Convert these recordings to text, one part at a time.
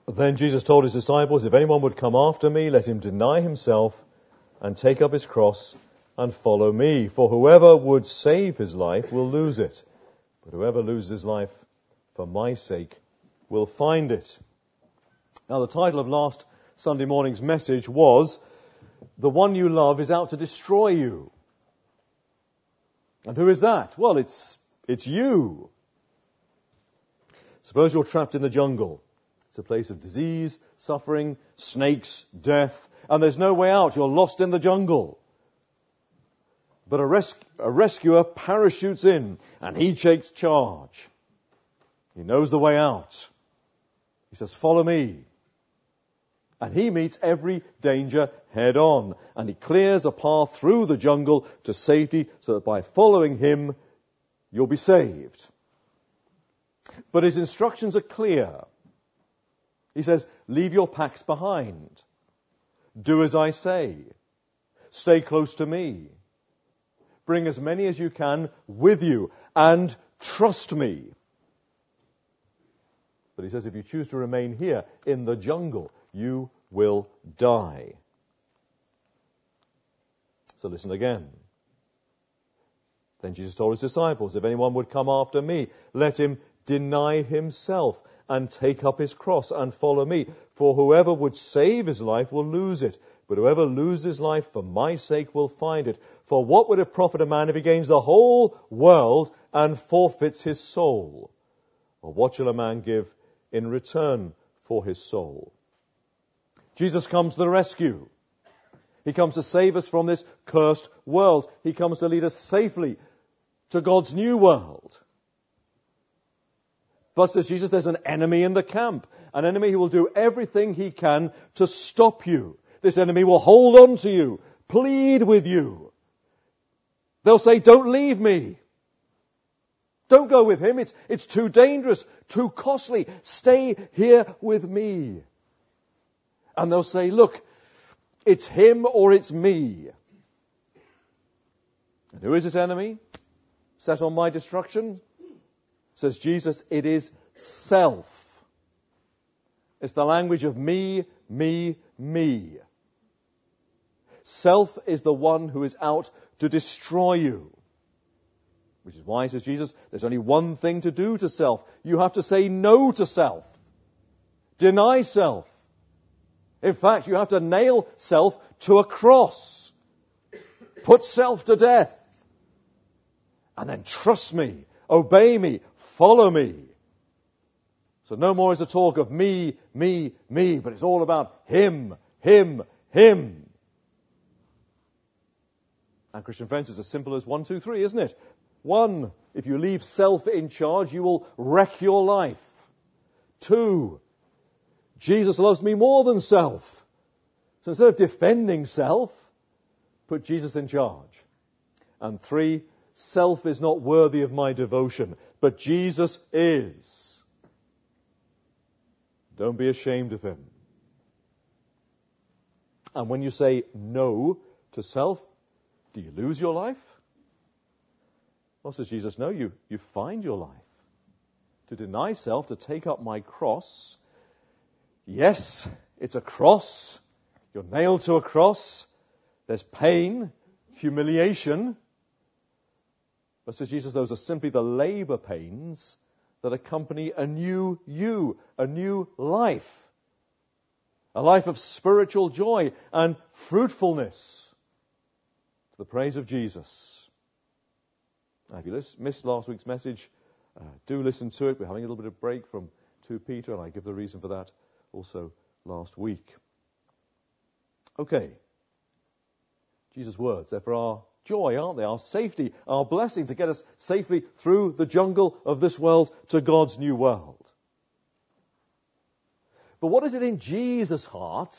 Then Jesus told his disciples, if anyone would come after me, let him deny himself and take up his cross and follow me. For whoever would save his life will lose it, but whoever loses his life for my sake will find it. Now, the title of last Sunday morning's message was, The One You Love is Out to Destroy You. And who is that? Well, it's you. Suppose you're trapped in the jungle. It's a place of disease, suffering, snakes, death, and there's no way out. You're lost in the jungle. But a rescuer parachutes in, and he takes charge. He knows the way out. He says, follow me. And he meets every danger head on, and he clears a path through the jungle to safety so that by following him, you'll be saved. But his instructions are clear. He says, leave your packs behind. Do as I say. Stay close to me. Bring as many as you can with you and trust me. But he says, if you choose to remain here in the jungle, you will die. So listen again. Then Jesus told his disciples, if anyone would come after me, let him deny himself and take up his cross and follow me. For whoever would save his life will lose it, but whoever loses his life for my sake will find it. For what would it profit a man if he gains the whole world and forfeits his soul? Or what shall a man give in return for his soul? Jesus comes to the rescue. He comes to save us from this cursed world. He comes to lead us safely to God's new world. But, says Jesus, there's an enemy in the camp. An enemy who will do everything he can to stop you. This enemy will hold on to you, plead with you. They'll say, don't leave me. Don't go with him. It's too dangerous, too costly. Stay here with me. And they'll say, look, it's him or it's me. And who is this enemy? Set on my destruction? Says Jesus, it is self. It's the language of me, me, me. Self is the one who is out to destroy you. Which is why, says Jesus, there's only one thing to do to self. You have to say no to self. Deny self. In fact, you have to nail self to a cross. Put self to death. And then trust me, obey me, follow me. So no more is the talk of me, me, me, but it's all about him, him, him. And Christian friends, it's as simple as 1, 2, 3, isn't it? 1, if you leave self in charge, you will wreck your life. 2, Jesus loves me more than self. So instead of defending self, put Jesus in charge. And 3, self is not worthy of my devotion, but Jesus is. Don't be ashamed of him. And when you say no to self, do you lose your life? Well, says Jesus, no, you find your life. To deny self, to take up my cross. Yes, it's a cross. You're nailed to a cross. There's pain, humiliation. But, says Jesus, those are simply the labor pains that accompany a new you, a new life. A life of spiritual joy and fruitfulness to the praise of Jesus. Now, if you missed last week's message, do listen to it. We're having a little bit of break from 2 Peter, and I give the reason for that also last week. Okay. Jesus' words, they're for our joy, aren't they? Our safety, our blessing to get us safely through the jungle of this world to God's new world. But what is it in Jesus' heart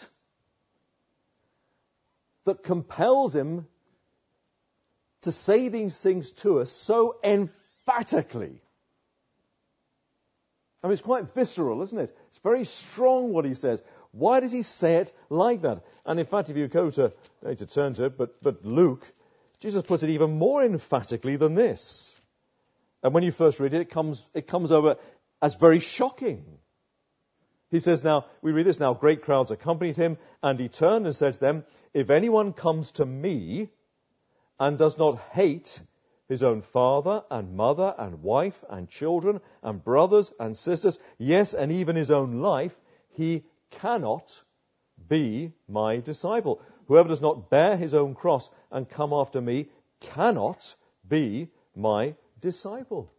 that compels him to say these things to us so emphatically? I mean, it's quite visceral, isn't it? It's very strong what he says. Why does he say it like that? And in fact, if you go to, I need to turn to it, but Luke, Jesus puts it even more emphatically than this. And when you first read it, it comes over as very shocking. He says now, we read this now, great crowds accompanied him, and he turned and said to them, if anyone comes to me and does not hate his own father and mother and wife and children and brothers and sisters, yes, and even his own life, he cannot be my disciple. Whoever does not bear his own cross and come after me cannot be my disciple.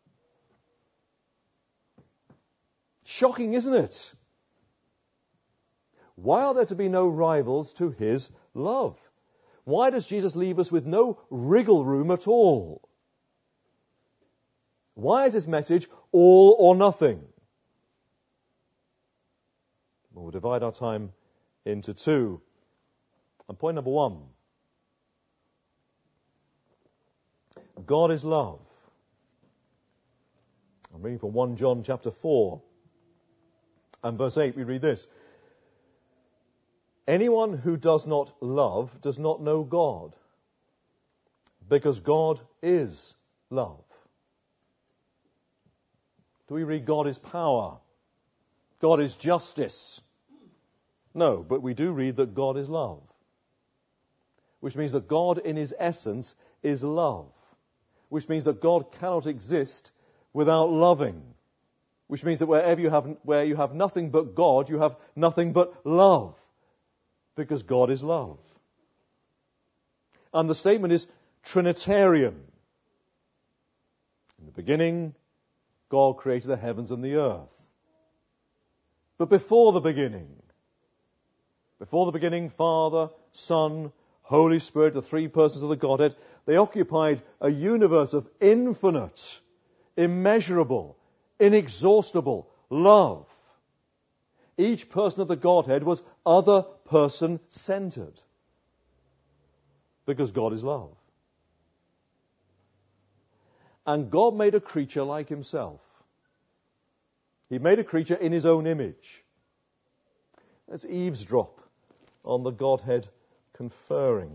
Shocking, isn't it? Why are there to be no rivals to his love? Why does Jesus leave us with no wriggle room at all? Why is his message all or nothing? We'll divide our time into two. And point number one, God is love. I'm reading from 1 John chapter 4 and verse 8. We read this. Anyone who does not love does not know God, because God is love. Do we read God is power? God is justice? No, but we do read that God is love, which means that God in his essence is love, which means that God cannot exist without loving, which means that where you have nothing but God, you have nothing but love, because God is love. And the statement is Trinitarian. In the beginning, God created the heavens and the earth. But before the beginning, Father, Son, Holy Spirit, the three persons of the Godhead, they occupied a universe of infinite, immeasurable, inexhaustible love. Each person of the Godhead was other person centered, because God is love. And God made a creature like himself. He made a creature in his own image. Let's eavesdrop on the Godhead conferring.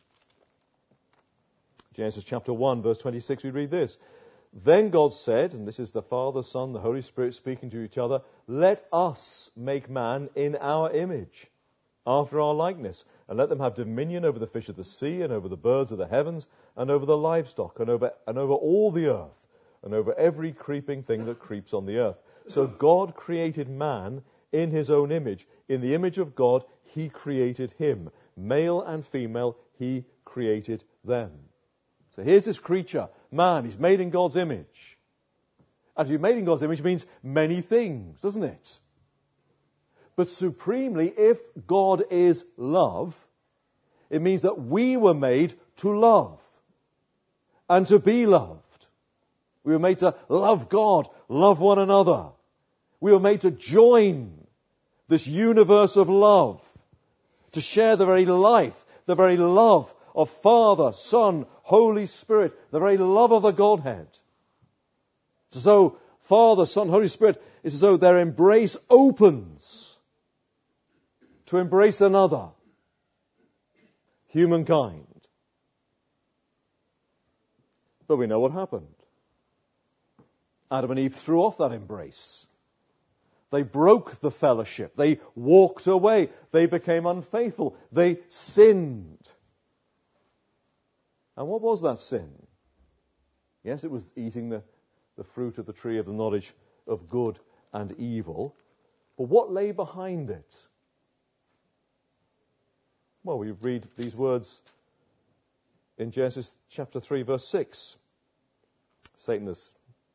Genesis chapter 1, verse 26, we read this. Then God said, and this is the Father, Son, the Holy Spirit speaking to each other, let us make man in our image, after our likeness, and let them have dominion over the fish of the sea, and over the birds of the heavens, and over the livestock, and over all the earth, and over every creeping thing that creeps on the earth. So God created man in his own image. In the image of God, he created him. Male and female, he created them. So here's this creature, man. He's made in God's image. And to be made in God's image means many things, doesn't it? But supremely, if God is love, it means that we were made to love and to be loved. We were made to love God, love one another. We were made to join this universe of love, to share the very life, the very love of Father, Son, Holy Spirit, the very love of the Godhead. It's as though Father, Son, Holy Spirit, it's as though their embrace opens to embrace another, humankind. But we know what happened. Adam and Eve threw off that embrace. They broke the fellowship. They walked away. They became unfaithful. They sinned. And what was that sin? Yes, it was eating the fruit of the tree of the knowledge of good and evil. But what lay behind it? Well, we read these words in Genesis chapter 3, verse 6. Satan has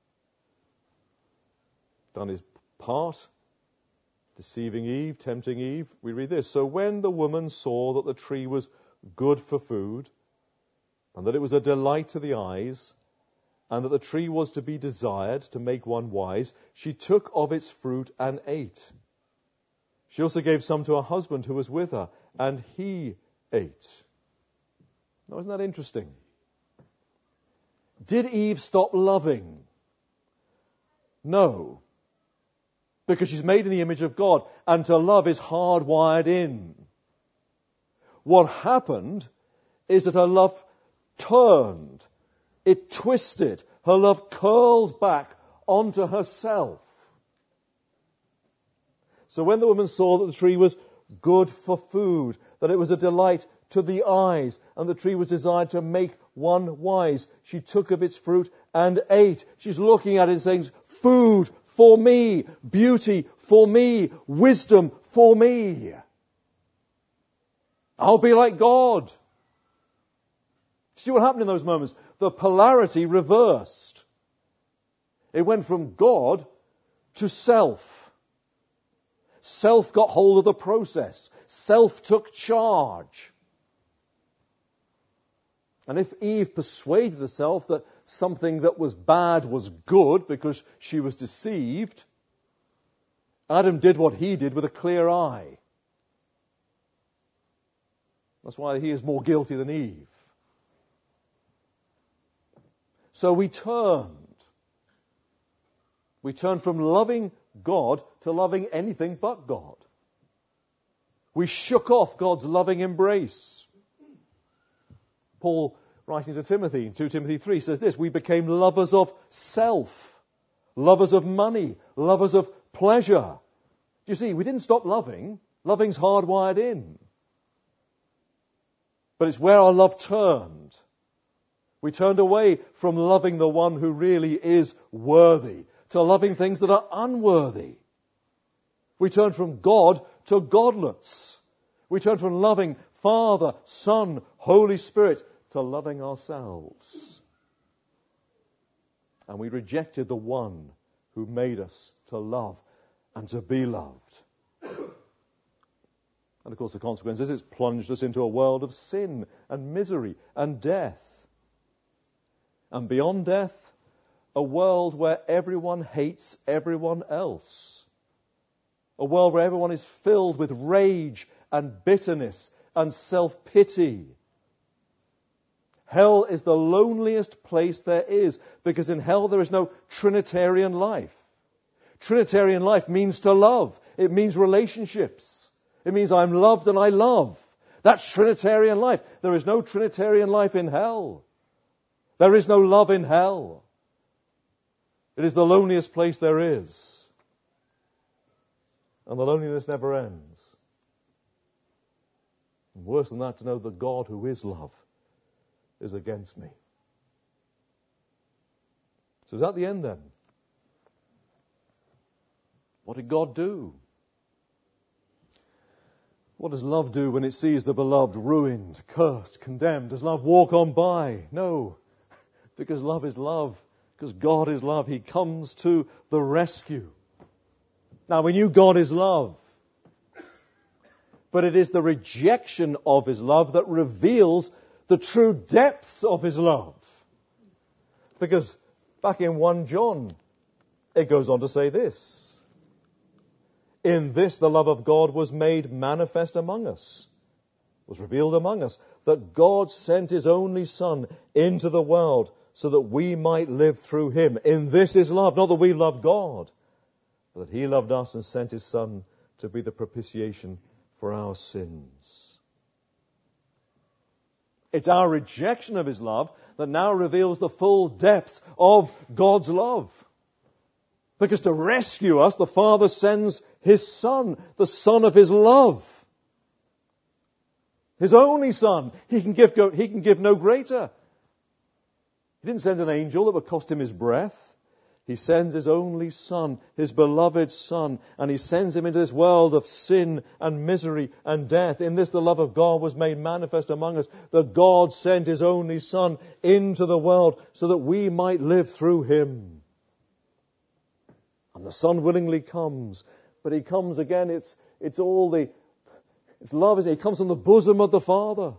done his part, deceiving Eve, tempting Eve. We read this. So when the woman saw that the tree was good for food, and that it was a delight to the eyes, and that the tree was to be desired to make one wise, she took of its fruit and ate. She also gave some to her husband who was with her, and he ate. Now, isn't that interesting? Did Eve stop loving? No. Because she's made in the image of God, and to love is hardwired in. What happened is that her love turned, it twisted, her love curled back onto herself. So when the woman saw that the tree was good for food, that it was a delight to the eyes, and the tree was desired to make one wise, she took of its fruit and ate. She's looking at it and saying, food for me, beauty for me, wisdom for me. I'll be like God. See what happened in those moments? The polarity reversed. It went from God to self. Self got hold of the process. Self took charge. And if Eve persuaded herself that something that was bad was good because she was deceived, Adam did what he did with a clear eye. That's why he is more guilty than Eve. So we turned. We turned from loving God to loving anything but God. We shook off God's loving embrace. Paul, writing to Timothy in 2 Timothy 3, says this, we became lovers of self, lovers of money, lovers of pleasure. You see, we didn't stop loving. Loving's hardwired in. But it's where our love turned. We turned away from loving the one who really is worthy to loving things that are unworthy. We turned from God to godless. We turned from loving Father, Son, Holy Spirit to loving ourselves. And we rejected the one who made us to love and to be loved. And of course the consequence is it's plunged us into a world of sin and misery and death. And beyond death, a world where everyone hates everyone else. A world where everyone is filled with rage and bitterness and self-pity. Hell is the loneliest place there is, because in hell there is no Trinitarian life. Trinitarian life means to love. It means relationships. It means I'm loved and I love. That's Trinitarian life. There is no Trinitarian life in hell. There is no love in hell. It is the loneliest place there is. And the loneliness never ends. And worse than that, to know that God, who is love, is against me. So is that the end then? What did God do? What does love do when it sees the beloved ruined, cursed, condemned? Does love walk on by? No. Because love is love. Because God is love. He comes to the rescue. Now we knew God is love. But it is the rejection of His love that reveals the true depths of His love. Because back in 1 John, it goes on to say this. In this the love of God was made manifest among us, was revealed among us, that God sent His only Son into the world so that we might live through Him. In this is love, not that we loved God, but that He loved us and sent His Son to be the propitiation for our sins. It's our rejection of His love that now reveals the full depths of God's love. Because to rescue us, the Father sends His Son, the Son of His love. His only Son. He can give no greater. He didn't send an angel that would cost Him His breath. He sends His only Son, His beloved Son, and He sends Him into this world of sin and misery and death. In this the love of God was made manifest among us, that God sent His only Son into the world so that we might live through Him. And the Son willingly comes, but He comes again, it's love, isn't it? He comes from the bosom of the Father.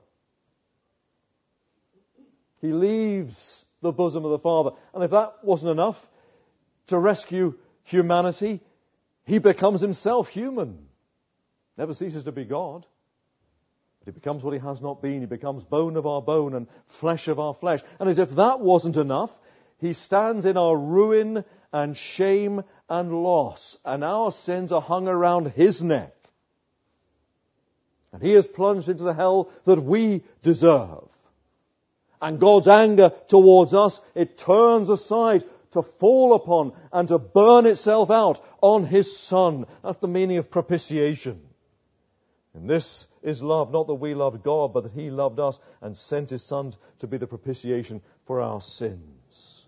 He leaves the bosom of the Father. And if that wasn't enough to rescue humanity, He becomes Himself human. Never ceases to be God. But He becomes what He has not been. He becomes bone of our bone and flesh of our flesh. And as if that wasn't enough, He stands in our ruin and shame and loss. And our sins are hung around His neck. And He is plunged into the hell that we deserve. And God's anger towards us, it turns aside to fall upon and to burn itself out on His Son. That's the meaning of propitiation. And this is love, not that we loved God, but that He loved us and sent His Son to be the propitiation for our sins.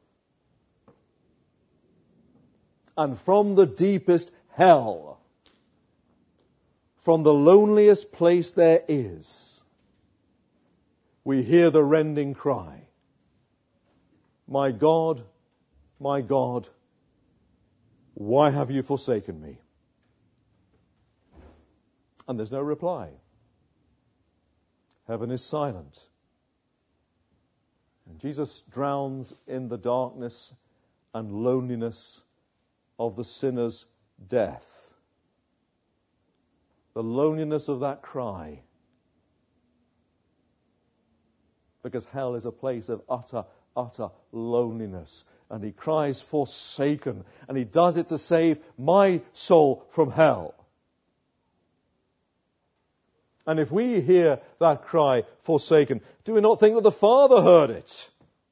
And from the deepest hell, from the loneliest place there is, we hear the rending cry, my God, why have you forsaken me? And there's no reply. Heaven is silent. And Jesus drowns in the darkness and loneliness of the sinner's death. The loneliness of that cry. Because hell is a place of utter loneliness. And He cries, forsaken. And He does it to save my soul from hell. And if we hear that cry, forsaken, do we not think that the Father heard it?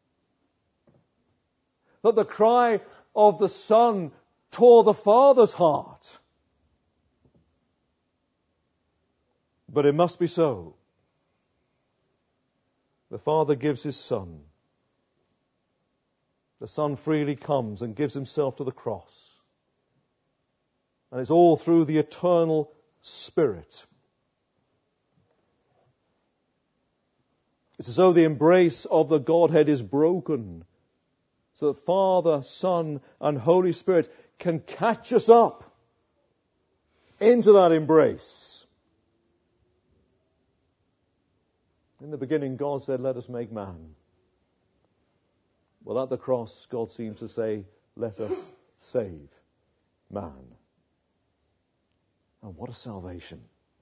That the cry of the Son tore the Father's heart? But it must be so. The Father gives His Son. The Son freely comes and gives Himself to the cross. And it's all through the eternal Spirit. It's as though the embrace of the Godhead is broken, so that Father, Son, and Holy Spirit can catch us up into that embrace. In the beginning, God said, let us make man. Well, at the cross, God seems to say, let us save man. And what a salvation.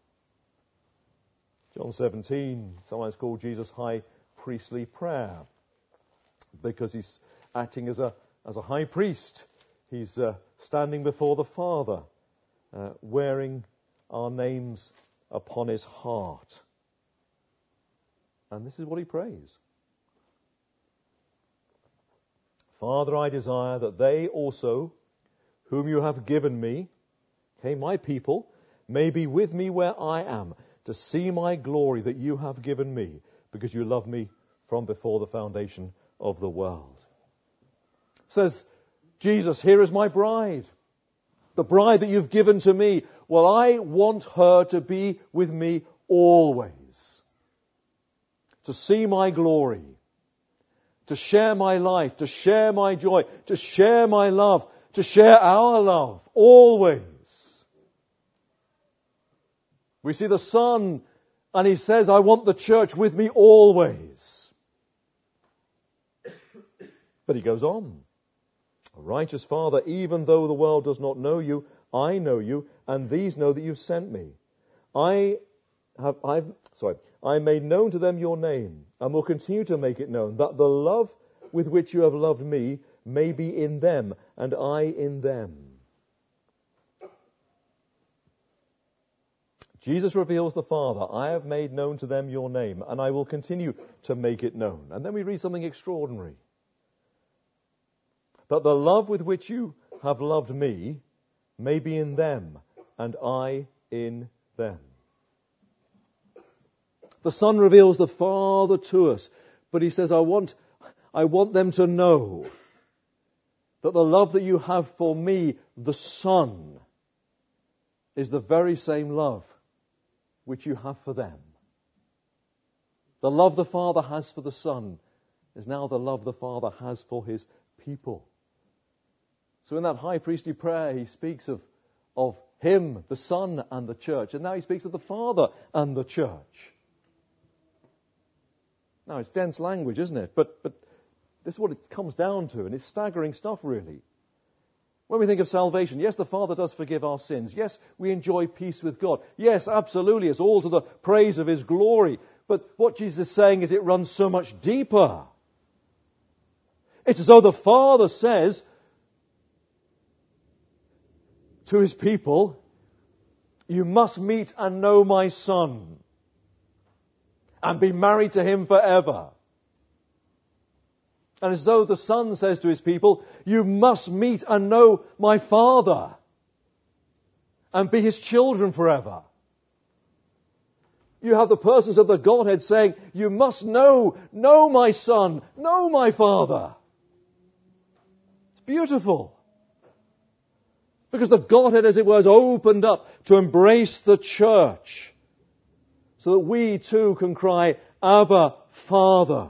John 17, sometimes called Jesus' high priestly prayer, because He's acting as a high priest. He's standing before the Father, wearing our names upon His heart. And this is what He prays. Father, I desire that they also, whom you have given me, okay, my people, may be with me where I am, to see my glory that you have given me, because you loved me from before the foundation of the world. Says Jesus, here is my bride, the bride that you've given to me. Well, I want her to be with me always, to see my glory, to share my life, to share my joy, to share my love, to share our love, always. We see the Son, and He says, I want the church with me always. But He goes on. Righteous Father, even though the world does not know you, I know you, and these know that you've sent me. I made known to them your name, and will continue to make it known, that the love with which you have loved me may be in them, and I in them. Jesus reveals the Father, I have made known to them your name, and I will continue to make it known. And then we read something extraordinary. That the love with which you have loved me may be in them, and I in them. The Son reveals the Father to us, but He says, I want them to know that the love that you have for me, the Son, is the very same love which you have for them. The love the Father has for the Son is now the love the Father has for His people. So in that high priestly prayer, He speaks of Him, the Son, and the church. And now He speaks of the Father and the church. Now, it's dense language, isn't it? But this is what it comes down to, and it's staggering stuff, really. When we think of salvation, yes, the Father does forgive our sins. Yes, we enjoy peace with God. Yes, absolutely, it's all to the praise of His glory. But what Jesus is saying is it runs so much deeper. It's as though the Father says to His people, you must meet and know my Son and be married to Him forever. And as though the Son says to his people, you must meet and know my Father and be his children forever. You have the persons of the Godhead saying, you must know my Son, know my Father. It's beautiful. Because the Godhead, as it were, is opened up to embrace the church so that we too can cry, Abba, Father.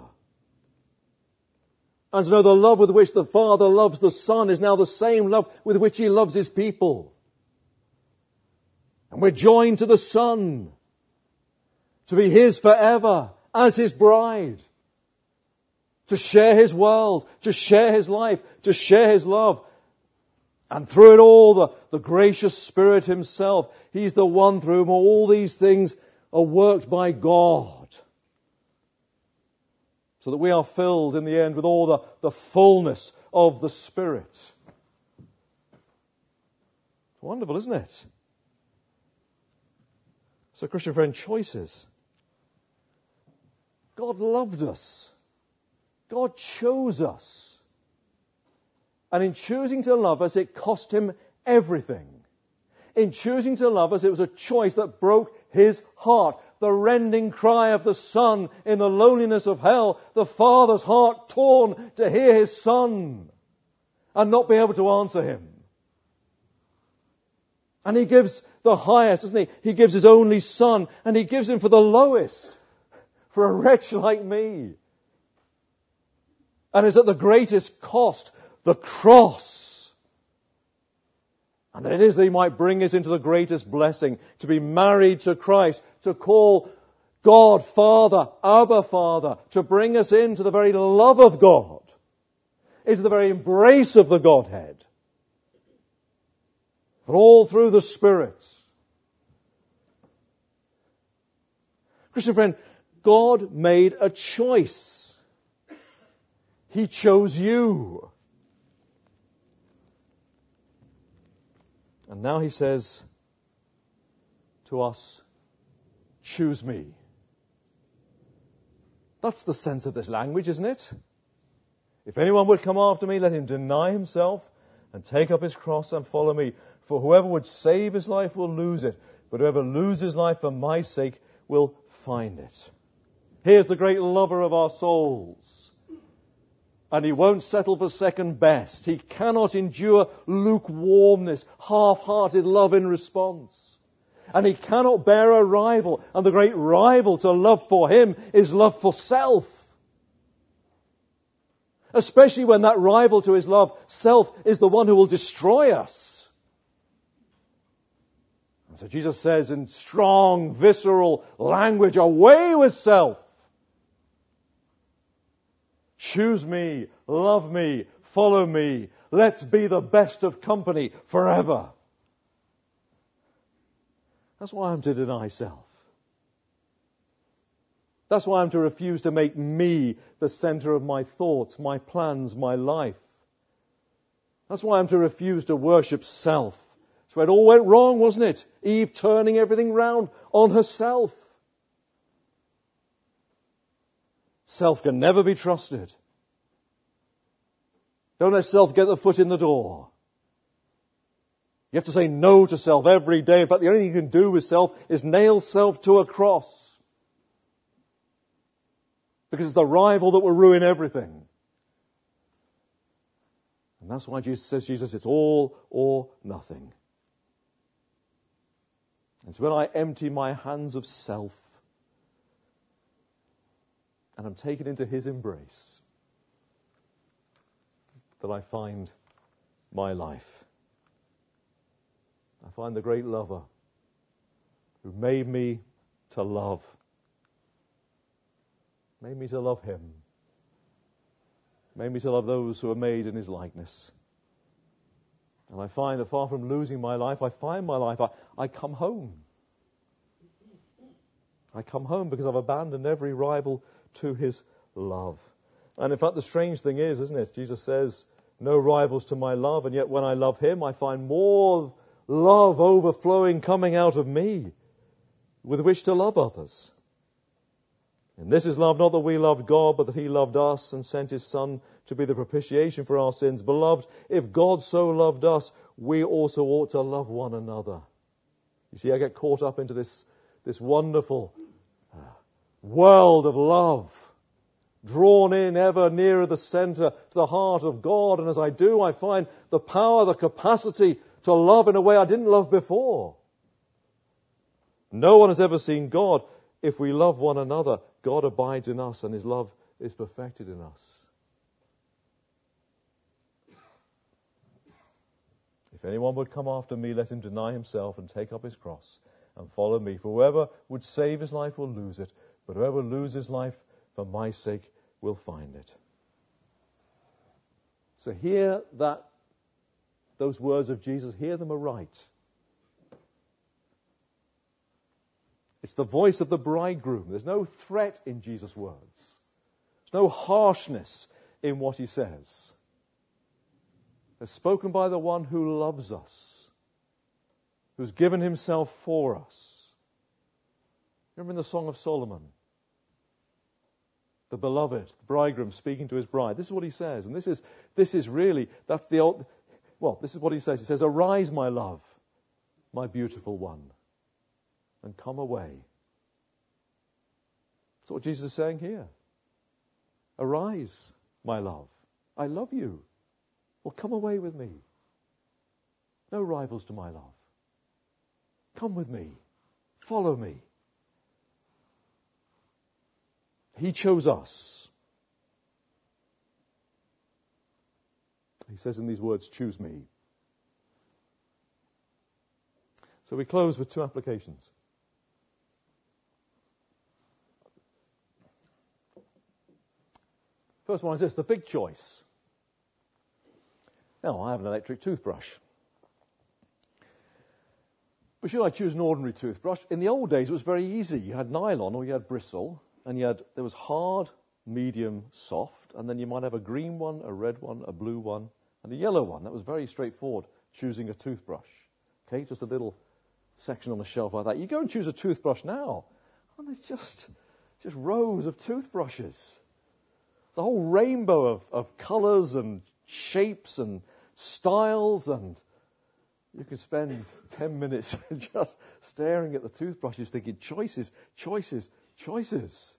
And to know the love with which the Father loves the Son is now the same love with which he loves his people. And we're joined to the Son to be his forever as his bride. To share his world, to share his life, to share his love. And through it all, the gracious Spirit himself, he's the one through whom all these things are worked by God. So that we are filled in the end with all the fullness of the Spirit. It's wonderful, isn't it? So, Christian friend, choices. God loved us. God chose us. And in choosing to love us, it cost him everything. In choosing to love us, it was a choice that broke his heart. The rending cry of the Son in the loneliness of hell, the Father's heart torn to hear his Son and not be able to answer him. And he gives the highest, doesn't he? He gives his only Son, and he gives him for the lowest, for a wretch like me. And it's at the greatest cost, the cross. And that it is that he might bring us into the greatest blessing, to be married to Christ, to call God Father, Abba Father, to bring us into the very love of God, into the very embrace of the Godhead. But all through the Spirit. Christian friend, God made a choice. He chose you. And now he says to us, choose me. That's the sense of this language, isn't it? If anyone would come after me, let him deny himself and take up his cross and follow me. For whoever would save his life will lose it, but whoever loses life for my sake will find it. Here's the great lover of our souls. And he won't settle for second best. He cannot endure lukewarmness, half-hearted love in response. And he cannot bear a rival. And the great rival to love for him is love for self. Especially when that rival to his love, self, is the one who will destroy us. And so Jesus says in strong, visceral language, away with self. Choose me, love me, follow me. Let's be the best of company forever. That's why I'm to deny self. That's why I'm to refuse to make me the center of my thoughts, my plans, my life. That's why I'm to refuse to worship self. That's where it all went wrong, wasn't it? Eve turning everything round on herself. Self can never be trusted. Don't let self get the foot in the door. You have to say no to self every day. In fact, the only thing you can do with self is nail self to a cross. Because it's the rival that will ruin everything. And that's why Jesus says, it's all or nothing. It's when I empty my hands of self and I'm taken into his embrace that I find my life. I find the great lover who made me to love. Made me to love him. Made me to love those who are made in his likeness. And I find that far from losing my life, I find my life. I come home. I come home because I've abandoned every rival to his love. And in fact, the strange thing is, isn't it? Jesus says, no rivals to my love, and yet when I love him, I find more love overflowing coming out of me with which to love others. And this is love, not that we loved God, but that he loved us and sent his Son to be the propitiation for our sins. Beloved, if God so loved us, we also ought to love one another. You see, I get caught up into this wonderful world of love, drawn in ever nearer the center, to the heart of God. And as I do, I find the power, the capacity to love in a way I didn't love before. No one has ever seen God. If we love one another, God abides in us and his love is perfected in us. If anyone would come after me, let him deny himself and take up his cross and follow me. For whoever would save his life will lose it, but whoever loses life for my sake will find it. So hear those words of Jesus, hear them aright. It's the voice of the bridegroom. There's no threat in Jesus' words. There's no harshness in what he says. They're spoken by the one who loves us, who's given himself for us. Remember in the Song of Solomon, the beloved, the bridegroom speaking to his bride. This is what he says, and this is really, that's the old, well, this is what he says. He says, "Arise, my love, my beautiful one, and come away." That's what Jesus is saying here. Arise, my love. I love you. Well, come away with me. No rivals to my love. Come with me. Follow me. He chose us. He says in these words, choose me. So we close with two applications. First one is this, the big choice. Now, I have an electric toothbrush. But should I choose an ordinary toothbrush? In the old days, it was very easy. You had nylon or you had bristle, and there was hard, medium, soft, and then you might have a green one, a red one, a blue one, and a yellow one. That was very straightforward, choosing a toothbrush. Okay, just a little section on the shelf like that. You go and choose a toothbrush now, and there's just rows of toothbrushes. It's a whole rainbow of colours and shapes and styles, and you could spend 10 minutes just staring at the toothbrushes thinking, choices, choices, choices.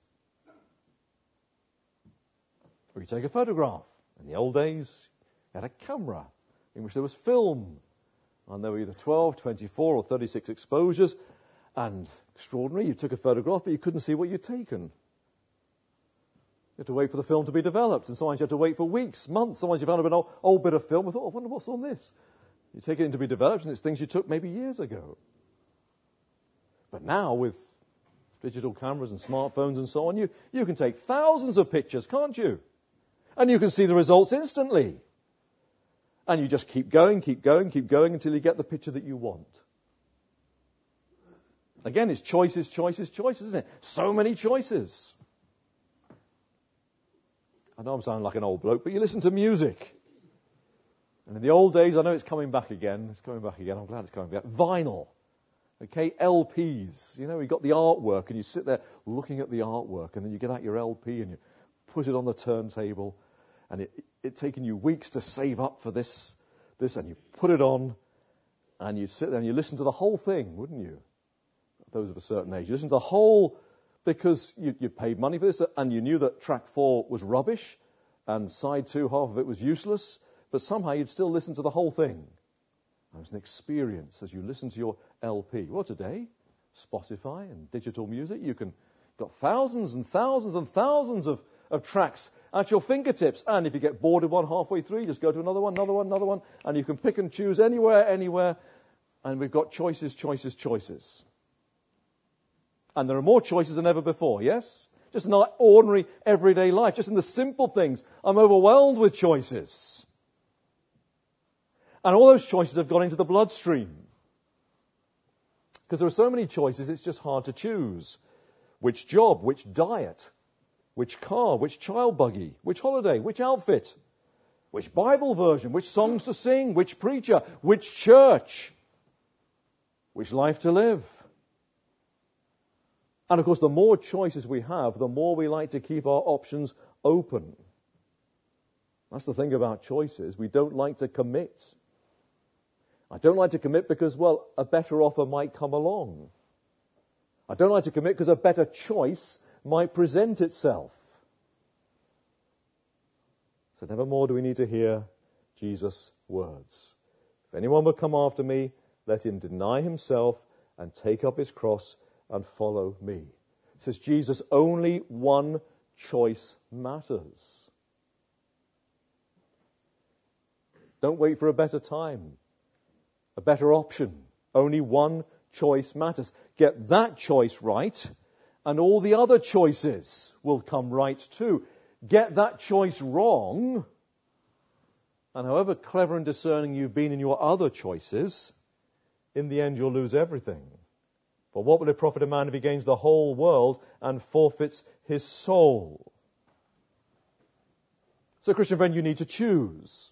Or you take a photograph. In the old days, you had a camera in which there was film, and there were either 12, 24 or 36 exposures, and extraordinary, you took a photograph but you couldn't see what you'd taken. You had to wait for the film to be developed, and sometimes you had to wait for weeks, months. Sometimes you found an old bit of film and thought, I wonder what's on this. You take it in to be developed, and it's things you took maybe years ago. But now, with digital cameras and smartphones and so on, you can take thousands of pictures, can't you? And you can see the results instantly. And you just keep going until you get the picture that you want. Again, it's choices, choices, choices, isn't it? So many choices. I know I'm sounding like an old bloke, but you listen to music. And in the old days, I know it's coming back again. I'm glad it's coming back. Vinyl. Okay, LPs. You know, you got the artwork, and you sit there looking at the artwork, and then you get out your LP and you put it on the turntable, and it's taken you weeks to save up for this, and you put it on, and you sit there and you listen to the whole thing, wouldn't you? Those of a certain age. You listen to the whole, because you paid money for this, and you knew that track 4 was rubbish, and side 2, half of it was useless, but somehow you'd still listen to the whole thing. It was an experience as you listen to your LP. Well, today, Spotify and digital music, got thousands and thousands and thousands of tracks at your fingertips. And if you get bored of one halfway through, you just go to another one, and you can pick and choose anywhere. And we've got choices, choices, choices. And there are more choices than ever before, yes? Just in our ordinary, everyday life, just in the simple things, I'm overwhelmed with choices. And all those choices have gone into the bloodstream. Because there are so many choices, it's just hard to choose. Which job, which diet, which car, which child buggy, which holiday, which outfit, which Bible version, which songs to sing, which preacher, which church, which life to live. And of course, the more choices we have, the more we like to keep our options open. That's the thing about choices. We don't like to commit. I don't like to commit because, well, a better offer might come along. I don't like to commit because a better choice might present itself. So never more do we need to hear Jesus' words. If anyone will come after me, let him deny himself and take up his cross and follow me. It says Jesus, only one choice matters. Don't wait for a better time, a better option. Only one choice matters. Get that choice right, and all the other choices will come right too. Get that choice wrong, and however clever and discerning you've been in your other choices, in the end you'll lose everything. For what will it profit a man if he gains the whole world and forfeits his soul? So, Christian friend, you need to choose.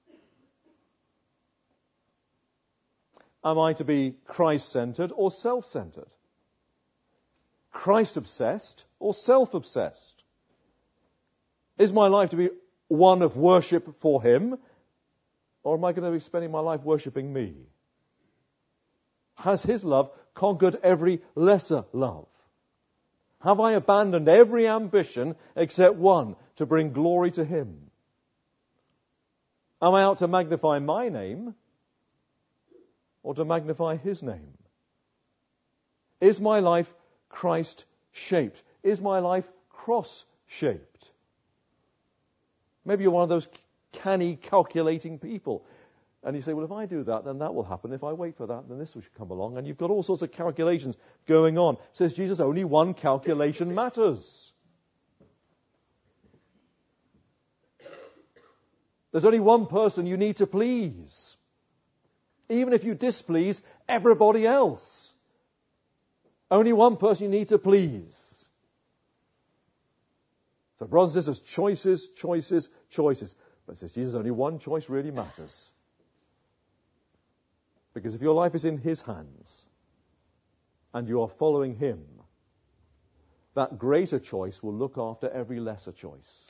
Am I to be Christ-centered or self-centered? Christ-obsessed or self-obsessed? Is my life to be one of worship for him, or am I going to be spending my life worshipping me? Has his love conquered every lesser love? Have I abandoned every ambition except one, to bring glory to him? Am I out to magnify my name, or to magnify his name? Is my life Christ-shaped? Is my life cross-shaped? Maybe you're one of those canny, calculating people. And you say, well, if I do that, then that will happen. If I wait for that, then this will come along. And you've got all sorts of calculations going on. Says Jesus, only one calculation matters. There's only one person you need to please, even if you displease everybody else. Only one person you need to please. So brothers and sisters, choices, choices, choices. But says Jesus, only one choice really matters. Because if your life is in his hands and you are following him, that greater choice will look after every lesser choice.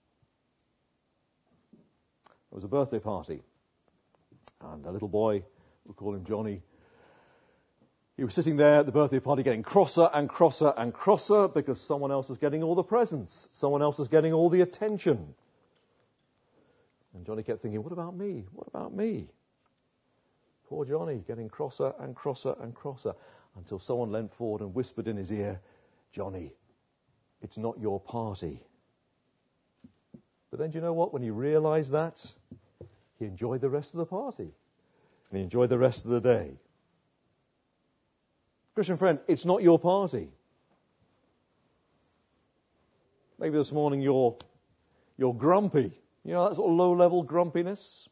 There was a birthday party, and a little boy, we'll call him Johnny, he was sitting there at the birthday party getting crosser and crosser and crosser because someone else was getting all the presents. Someone else was getting all the attention. And Johnny kept thinking, what about me? What about me? Poor Johnny, getting crosser and crosser and crosser, until someone leant forward and whispered in his ear, Johnny, it's not your party. But then do you know what? When he realized that, he enjoyed the rest of the party. And he enjoyed the rest of the day. Christian friend, it's not your party. Maybe this morning you're grumpy. You know, that sort of low-level grumpiness.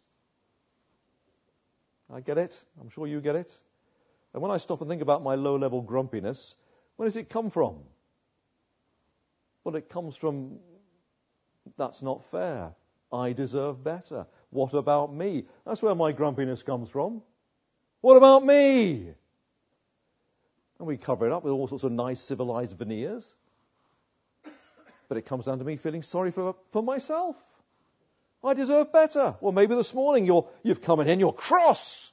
I get it. I'm sure you get it. And when I stop and think about my low-level grumpiness, where does it come from? Well, it comes from, that's not fair. I deserve better. What about me? That's where my grumpiness comes from. What about me? And we cover it up with all sorts of nice civilized veneers. But it comes down to me feeling sorry for myself. I deserve better. Well, maybe this morning you've come in here and you're cross.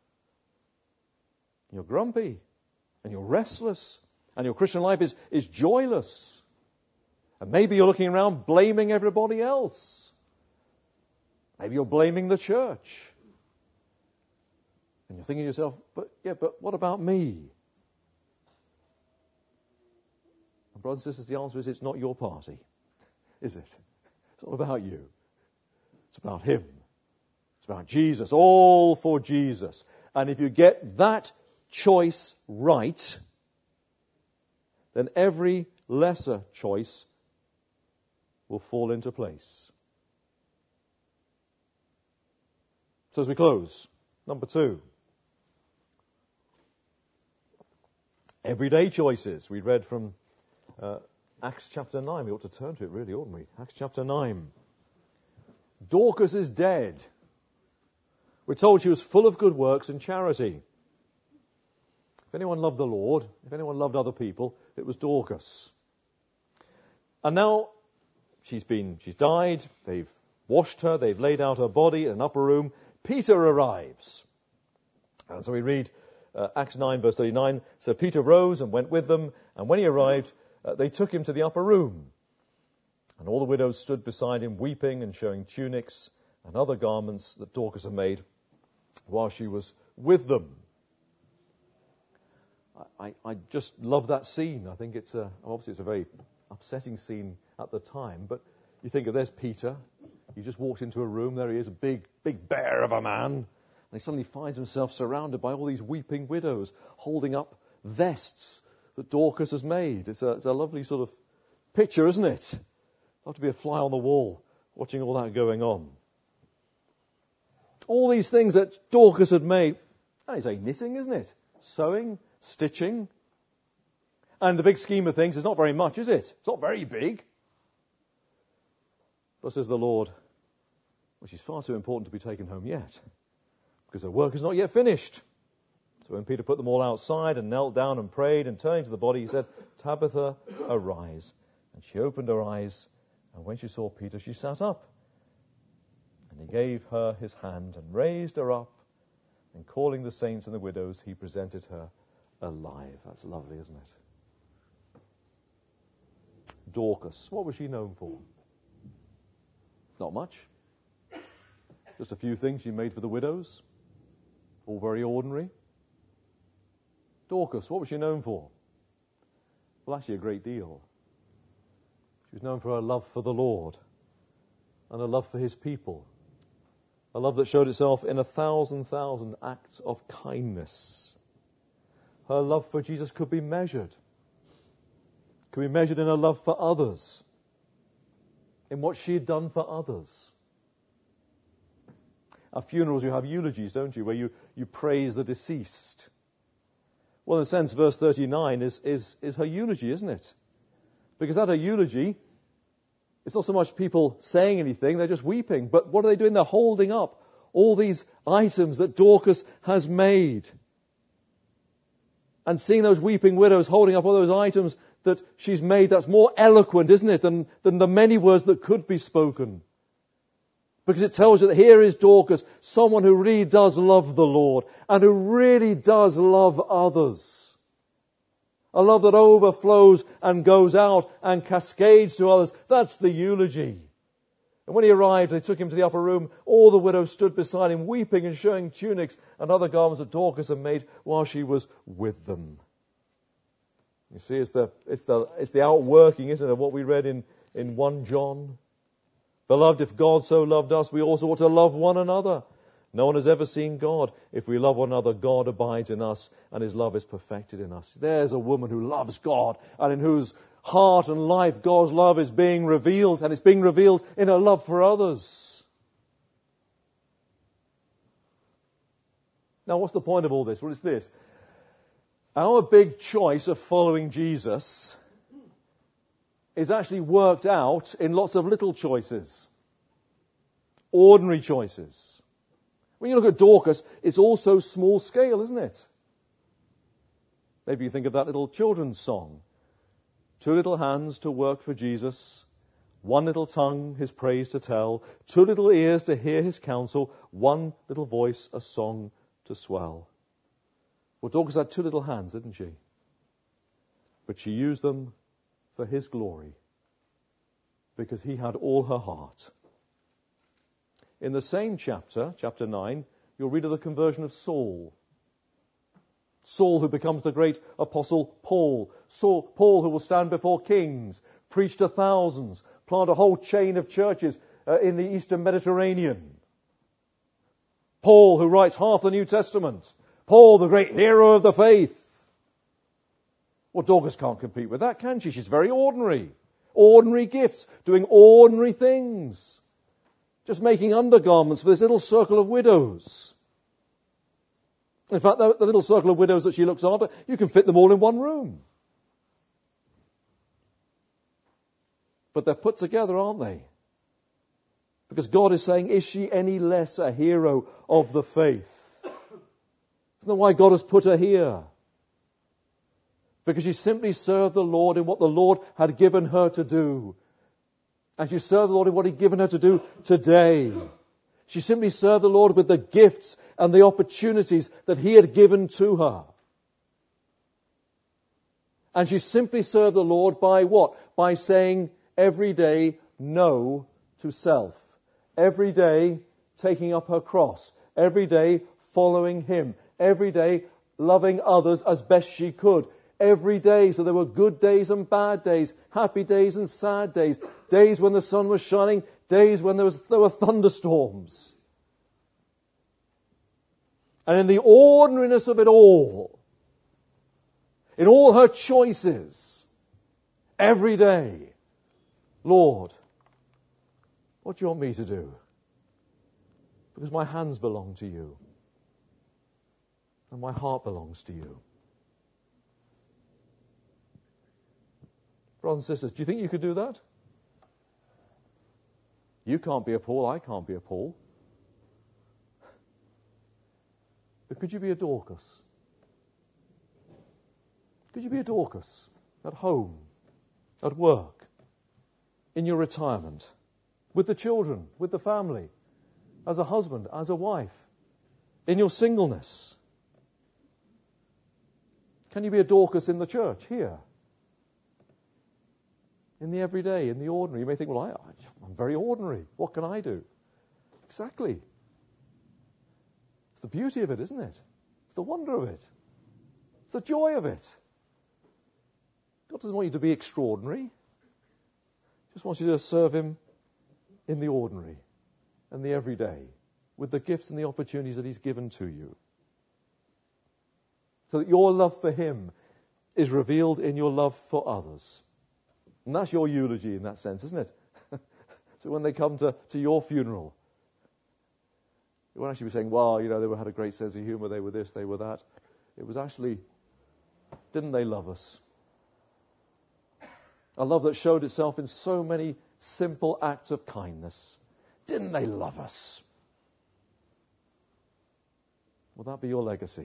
You're grumpy. And you're restless. And your Christian life is joyless. And maybe you're looking around blaming everybody else. Maybe you're blaming the church. And you're thinking to yourself, but what about me? And brothers and sisters, the answer is it's not your party, is it? It's not about you. It's about him. It's about Jesus. All for Jesus. And if you get that choice right, then every lesser choice will fall into place. So as we close, number 2. Everyday choices. We read from Acts chapter 9. We ought to turn to it really, oughtn't we? Acts chapter 9. Dorcas is dead. We're told she was full of good works and charity. If anyone loved the Lord, if anyone loved other people, it was Dorcas. And now she's died, they've washed her, they've laid out her body in an upper room. Peter arrives. And so we read Acts 9 verse 39. So Peter rose and went with them, and when he arrived, they took him to the upper room. And all the widows stood beside him, weeping and showing tunics and other garments that Dorcas had made while she was with them. I just love that scene. I think obviously it's a very upsetting scene at the time, but you think of, there's Peter. He just walked into a room. There he is, a big bear of a man. And he suddenly finds himself surrounded by all these weeping widows holding up vests that Dorcas has made. It's a lovely sort of picture, isn't it? Love to be a fly on the wall watching all that going on. All these things that Dorcas had made. That is a knitting, isn't it? Sewing, stitching. And the big scheme of things is not very much, is it? It's not very big. But says the Lord, which is far too important to be taken home yet, because her work is not yet finished. So when Peter put them all outside and knelt down and prayed, and turning to the body, he said, Tabitha, arise. And she opened her eyes, and when she saw Peter, she sat up. And he gave her his hand and raised her up, and calling the saints and the widows, he presented her alive. That's lovely, isn't it? Dorcas, what was she known for? Not much. Just a few things she made for the widows. All very ordinary. Dorcas, what was she known for? Well, actually a great deal. She was known for her love for the Lord and her love for his people. A love that showed itself in 1,000 acts of kindness. Her love for Jesus could be measured. Could be measured in her love for others. In what she had done for others. At funerals you have eulogies, don't you, where you praise the deceased. Well, in a sense, verse 39 is her eulogy, isn't it? Because at her eulogy, it's not so much people saying anything, they're just weeping. But what are they doing? They're holding up all these items that Dorcas has made. And seeing those weeping widows holding up all those items that she's made, that's more eloquent, isn't it, than the many words that could be spoken. Because it tells you that here is Dorcas, someone who really does love the Lord and who really does love others. A love that overflows and goes out and cascades to others. That's the eulogy. And when he arrived, they took him to the upper room. All the widows stood beside him, weeping and showing tunics and other garments that Dorcas had made while she was with them. You see, it's the outworking, isn't it, of what we read in 1 John. Beloved, if God so loved us, we also ought to love one another. No one has ever seen God. If we love one another, God abides in us, and his love is perfected in us. There's a woman who loves God, and in whose heart and life God's love is being revealed, and it's being revealed in her love for others. Now, what's the point of all this? Well, it's this. Our big choice of following Jesus is actually worked out in lots of little choices. Ordinary choices. When you look at Dorcas, it's also small scale, isn't it? Maybe you think of that little children's song. 2 little hands to work for Jesus, 1 little tongue his praise to tell, 2 little ears to hear his counsel, 1 little voice a song to swell. Well, Dorcas had 2 little hands, didn't she? But she used them for his glory, because he had all her heart. In the same chapter, chapter 9, you'll read of the conversion of Saul. Saul, who becomes the great apostle Paul. Paul, who will stand before kings, preach to thousands, plant a whole chain of churches in the Eastern Mediterranean. Paul, who writes half the New Testament. Paul, the great hero of the faith. Well, Dorcas can't compete with that, can she? She's very ordinary. Ordinary gifts, doing ordinary things. Just making undergarments for this little circle of widows. In fact, the little circle of widows that she looks after, you can fit them all in one room. But they're put together, aren't they? Because God is saying, is she any less a hero of the faith? Isn't that why God has put her here? Because she simply served the Lord in what the Lord had given her to do. And she served the Lord in what He'd given her to do today. She simply served the Lord with the gifts and the opportunities that He had given to her. And she simply served the Lord by what? By saying every day no to self. Every day taking up her cross. Every day following Him. Every day loving others as best she could. Every day. So there were good days and bad days. Happy days and sad days. Days when the sun was shining. Days when there were thunderstorms. And in the ordinariness of it all, in all her choices, every day, Lord, what do you want me to do? Because my hands belong to you. And my heart belongs to you. Brothers and sisters, do you think you could do that? You can't be a Paul, I can't be a Paul. But could you be a Dorcas? Could you be a Dorcas at home, at work, in your retirement, with the children, with the family, as a husband, as a wife, in your singleness? Can you be a Dorcas in the church, here? In the everyday, in the ordinary? You may think, well, I'm very ordinary. What can I do? Exactly. It's the beauty of it, isn't it? It's the wonder of it. It's the joy of it. God doesn't want you to be extraordinary. He just wants you to serve Him in the ordinary and the everyday, with the gifts and the opportunities that He's given to you. So that your love for Him is revealed in your love for others. And that's your eulogy in that sense, isn't it? So when they come to your funeral, you won't actually be saying, well, they had a great sense of humor, they were this, they were that. It was actually, didn't they love us? A love that showed itself in so many simple acts of kindness. Didn't they love us? Will that be your legacy?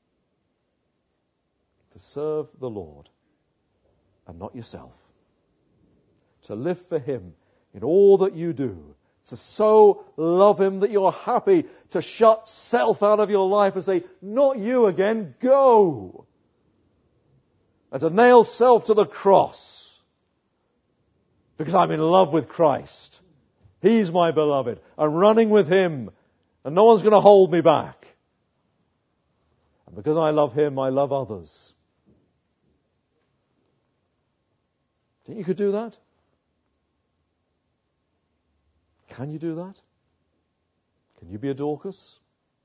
To serve the Lord and not yourself. To live for Him in all that you do. To so love Him that you're happy to shut self out of your life and say, not you again, go. And to nail self to the cross. Because I'm in love with Christ. He's my beloved. I'm running with Him. And no one's going to hold me back. And because I love Him, I love others. Think you could do that? Can you do that? Can you be a Dorcas?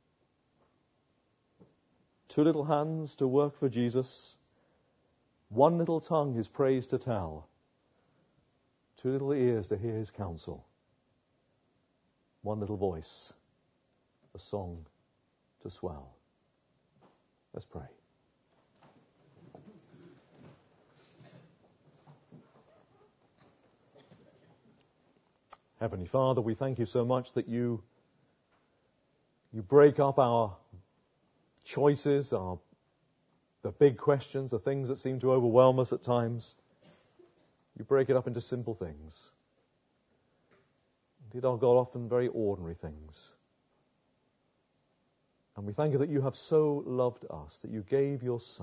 2 little hands to work for Jesus. 1 little tongue His praise to tell. 2 little ears to hear His counsel. 1 little voice, a song to swell. Let's pray. Heavenly Father, we thank You so much that You break up our choices, the big questions, the things that seem to overwhelm us at times. You break it up into simple things. Indeed, our God, often very ordinary things. And we thank You that You have so loved us, that You gave Your Son,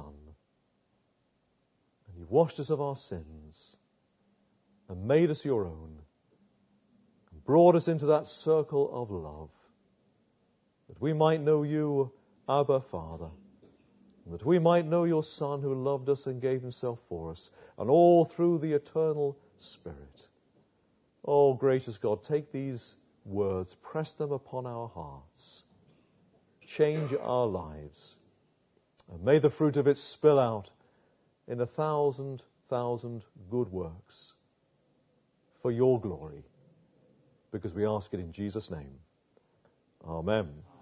and You've washed us of our sins, and made us Your own, and brought us into that circle of love, that we might know You, Abba, Father, and that we might know Your Son who loved us and gave Himself for us, and all through the eternal Spirit. Oh, gracious God, take these words, press them upon our hearts, change our lives, and may the fruit of it spill out in 1,000 good works for Your glory, because we ask it in Jesus' name. Amen.